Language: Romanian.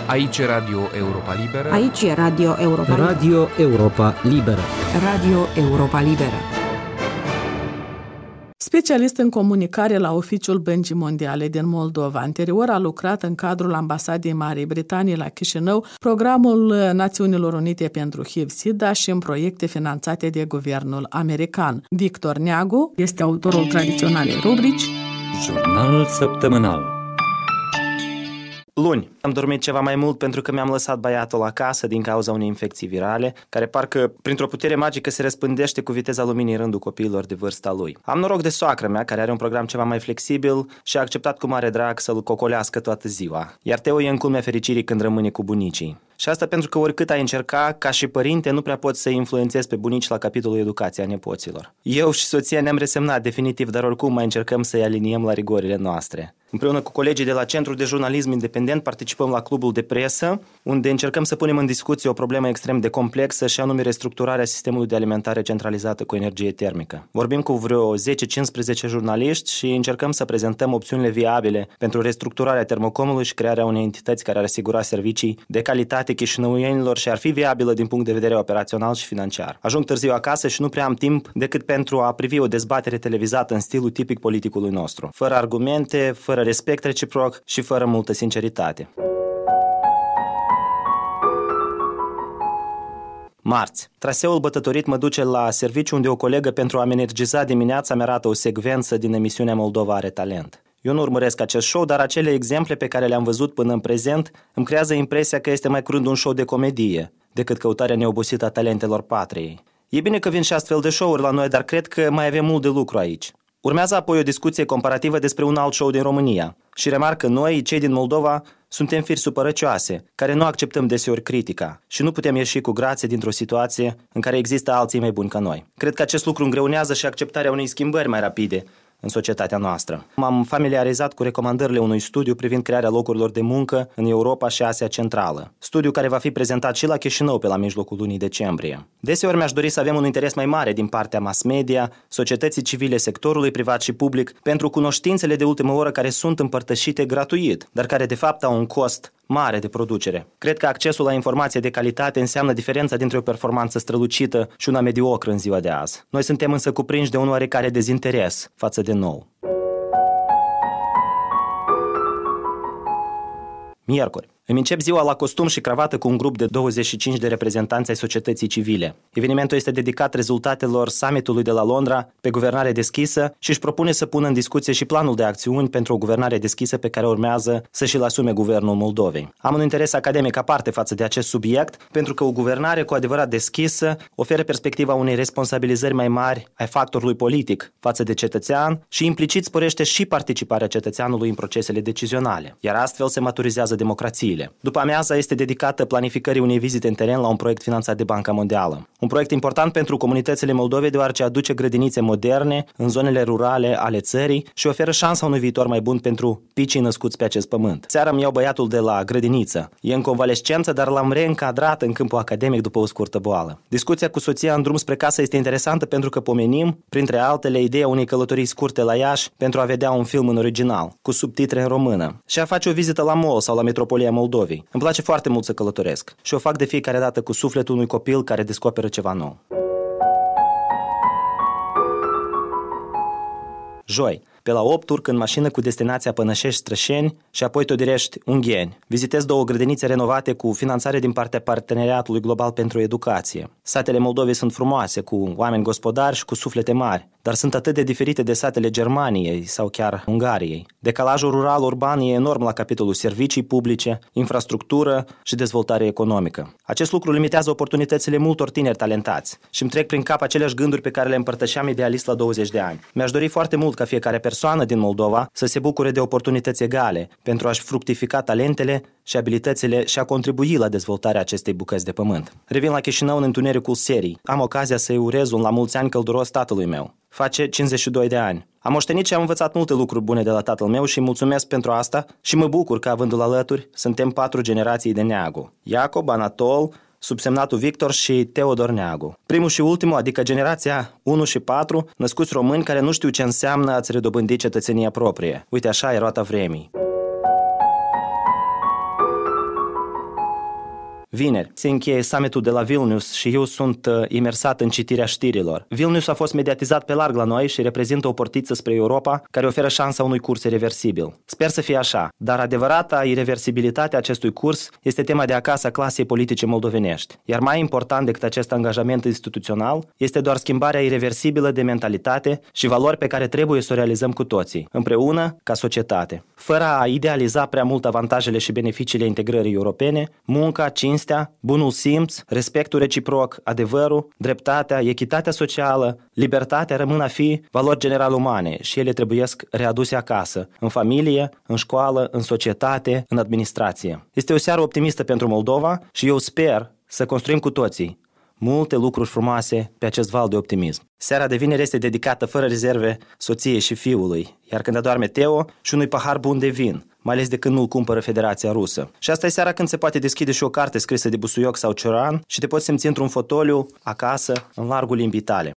Aici e Radio Europa Liberă. Aici e Radio Europa Liberă. Radio Europa Liberă. Radio Europa Liberă. Specialist în comunicare la Oficiul Băncii Mondiale din Moldova, anterior a lucrat în cadrul Ambasadei Marii Britanii la Chișinău, Programul Națiunilor Unite pentru HIV-SIDA și în proiecte finanțate de guvernul american. Victor Neagu este autorul tradiționalei rubrici Jurnalul săptămânal. Luni, am dormit ceva mai mult pentru că mi-am lăsat băiatul acasă din cauza unei infecții virale, care parcă printr-o putere magică se răspândește cu viteza luminii în rândul copiilor de vârsta lui. Am noroc de soacră mea, care are un program ceva mai flexibil și a acceptat cu mare drag să-l cocolească toată ziua. Iar Teo e în culmea fericirii când rămâne cu bunicii. Și asta pentru că oricât ai încerca, ca și părinte, nu prea poți să influențezi pe bunici la capitolul educația nepoților. Eu și soția ne-am resemnat definitiv, dar oricum mai încercăm să-i aliniem la rigorile noastre. Împreună cu colegii de la Centrul de Jurnalism Independent participăm la Clubul de Presă, unde încercăm să punem în discuție o problemă extrem de complexă și anume restructurarea sistemului de alimentare centralizată cu energie termică. Vorbim cu vreo 10-15 jurnaliști și încercăm să prezentăm opțiunile viabile pentru restructurarea termocomului și crearea unei entități care ar asigura servicii de calitate chișinăuienilor și ar fi viabilă din punct de vedere operațional și financiar. Ajung târziu acasă și nu prea am timp decât pentru a privi o dezbatere televizată în stilul tipic politicului nostru, fără argumente, fără respect reciproc și fără multă sinceritate. Marți. Traseul bătătorit mă duce la serviciu unde o colegă pentru a-mi energiza dimineața mi-arată o secvență din emisiunea Moldova are talent. Eu nu urmăresc acest show, dar acele exemple pe care le-am văzut până în prezent îmi creează impresia că este mai curând un show de comedie decât căutarea neobosită a talentelor patriei. E bine că vin și astfel de show-uri la noi, dar cred că mai avem mult de lucru aici. Urmează apoi o discuție comparativă despre un alt show din România și remarc că noi, cei din Moldova, suntem firi supărăcioase, care nu acceptăm deseori critica și nu putem ieși cu grație dintr-o situație în care există alții mai buni ca noi. Cred că acest lucru îngreunează și acceptarea unei schimbări mai rapide în societatea noastră. M-am familiarizat cu recomandările unui studiu privind crearea locurilor de muncă în Europa și Asia Centrală. Studiu care va fi prezentat și la Chișinău pe la mijlocul lunii decembrie. Deseori mi-aș dori să avem un interes mai mare din partea mass media, societății civile, sectorului privat și public pentru cunoștințele de ultimă oră care sunt împărtășite gratuit, dar care de fapt au un cost mare de producere. Cred că accesul la informație de calitate înseamnă diferența dintre o performanță strălucită și una mediocră în ziua de azi. Noi suntem însă cuprinși de un oarecare dezinteres față de nou. Miercuri. Îmi încep ziua la costum și cravată cu un grup de 25 de reprezentanți ai societății civile. Evenimentul este dedicat rezultatelor summitului de la Londra pe guvernare deschisă și își propune să pună în discuție și planul de acțiuni pentru o guvernare deschisă pe care urmează să și-l asume guvernul Moldovei. Am un interes academic aparte față de acest subiect, pentru că o guvernare cu adevărat deschisă oferă perspectiva unei responsabilizări mai mari ai factorului politic față de cetățean și implicit sporește și participarea cetățeanului în procesele decizionale, iar astfel se maturizează democrațiile. După amiaza este dedicată planificării unei vizite în teren la un proiect finanțat de Banca Mondială. Un proiect important pentru comunitățile Moldovei deoarece aduce grădinițe moderne în zonele rurale ale țării și oferă șansa unui viitor mai bun pentru picii născuți pe acest pământ. Seara îmi iau băiatul de la grădiniță. E în convalescență, dar l-am reîncadrat în câmpul academic după o scurtă boală. Discuția cu soția în drum spre casă este interesantă pentru că pomenim, printre altele, ideea unei călătorii scurte la Iași pentru a vedea un film în original, cu subtitre în română, și a face o vizită la mall sau la Metropolia Moldovei. Îmi place foarte mult să călătoresc și o fac de fiecare dată cu sufletul unui copil care descoperă ceva nou. Joi. Pe la 8 urc în mașină cu destinația Pănășești-Strășeni și apoi Todirești-Ungheni. Vizitez 2 grădinițe renovate cu finanțare din partea Parteneriatului Global pentru Educație. Satele Moldovei sunt frumoase, cu oameni gospodari și cu suflete mari, dar sunt atât de diferite de satele Germaniei sau chiar Ungariei. Decalajul rural-urban e enorm la capitolul servicii publice, infrastructură și dezvoltare economică. Acest lucru limitează oportunitățile multor tineri talentați și îmi trec prin cap aceleași gânduri pe care le împărtășeam idealist la 20 de ani. Mi-aș dori foarte mult ca fiecare persoană din Moldova să se bucure de oportunități egale pentru a-și fructifica talentele și abilitățile și a contribui la dezvoltarea acestei bucăți de pământ. Revin la Chișinău în întunericul serii. Am ocazia să-i urez un la mulți ani călduros tatălui meu. Face 52 de ani. Am moștenit și am învățat multe lucruri bune de la tatăl meu și îi mulțumesc pentru asta și mă bucur că, avându-l alături, suntem 4 generații de Neagu. Iacob, Anatol, subsemnatul Victor și Teodor Neagu. Primul și ultimul, adică generația 1 și 4, născuți români care nu știu ce înseamnă a-ți redobândi cetățenia proprie. Uite, așa e roata vremii. Vineri se încheie summitul de la Vilnius și eu sunt imersat în citirea știrilor. Vilnius a fost mediatizat pe larg la noi și reprezintă o portiță spre Europa care oferă șansa unui curs irreversibil. Sper să fie așa, dar adevărata irreversibilitate a acestui curs este tema de acasă a clasei politice moldovenești. Iar mai important decât acest angajament instituțional este doar schimbarea irreversibilă de mentalitate și valori pe care trebuie să o realizăm cu toții, împreună, ca societate. Fără a idealiza prea mult avantajele și beneficiile integrării europene, munca, cinstea, bunul simț, respectul reciproc, adevărul, dreptatea, echitatea socială, libertatea rămân a fi valori general umane și ele trebuiesc readuse acasă, în familie, în școală, în societate, în administrație. Este o seară optimistă pentru Moldova și eu sper să construim cu toții multe lucruri frumoase pe acest val de optimism. Seara de vineri este dedicată fără rezerve soției și fiului, iar când adorme Teo și unui pahar bun de vin, mai ales de când nu-l cumpără Federația Rusă. Și asta e seara când se poate deschide și o carte scrisă de Busuioc sau Cioran și te poți simți într-un fotoliu acasă, în largul limbii tale.